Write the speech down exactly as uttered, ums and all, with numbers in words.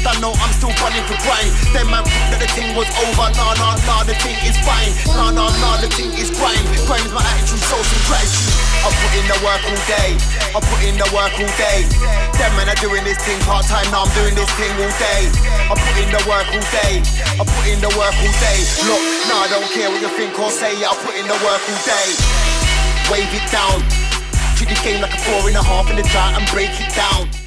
I know I'm still running for grind. Them man thought that the thing was over. Nah, nah, nah, the thing is fine. Nah, nah, nah, the thing is grind. Grind is my attitude, soul and gratitude. I put in the work all day. I put in the work all day. Them man are doing this thing part time. Now I'm doing this thing all day. I put in the work all day. I put in the work all day. Look, nah, I don't care what you think or say. I put in the work all day. Wave it down. Treat the game like a four and a half in the drought and break it down.